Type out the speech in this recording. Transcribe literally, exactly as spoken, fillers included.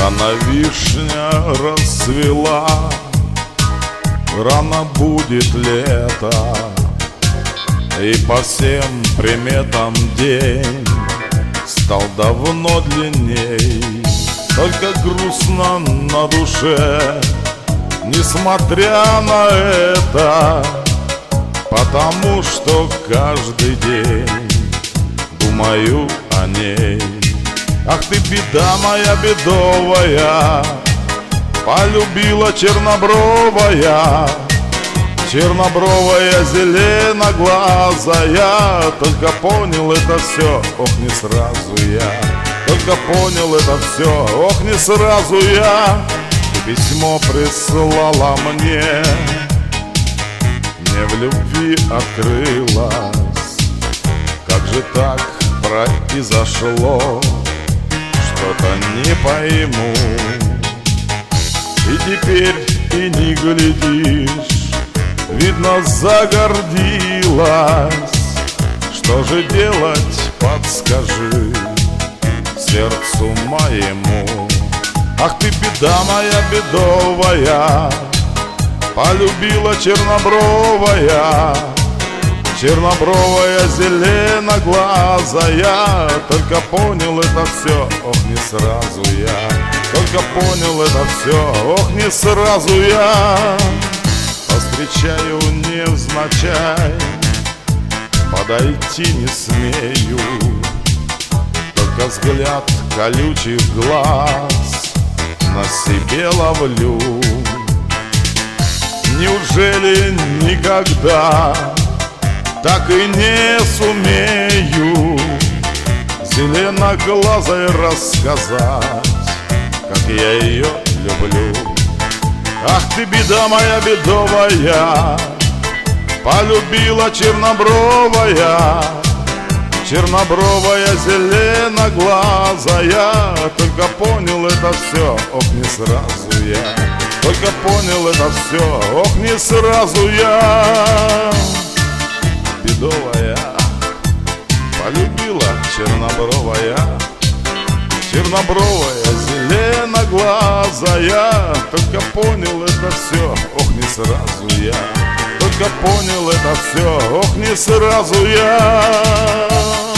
Рано вишня расцвела, рано будет лето, и по всем приметам день стал давно длинней. Только грустно на душе, несмотря на это, потому что каждый день думаю о ней. Ах ты, беда моя бедовая, полюбила чернобровая, чернобровая, зеленоглазая. Только понял это все, ох, не сразу я. Только понял это все, ох, не сразу я. Ты письмо прислала мне, не в любви открылась. Как же так произошло, что-то не пойму. И теперь и не глядишь, видно, загордилась. Что же делать, подскажи сердцу моему. Ах ты, беда моя бедовая, полюбила чернобровая, чернобровая, зеленоглазая. Только понял это все, ох, не сразу я. Только понял это все, ох, не сразу я. Повстречаю невзначай, подойти не смею. Только взгляд колючих глаз на себе ловлю. Неужели никогда так и не сумею зеленоглазой рассказать, как я ее люблю? Ах ты, беда моя бедовая, полюбила чернобровая, чернобровая, зеленоглазая. Только понял это все, ох, не сразу я. Только понял это все, ох, не сразу я. Бедовая, полюбила чернобровая, чернобровая, зеленоглазая. Только понял это все, ох, не сразу я. Только понял это все, ох, не сразу я.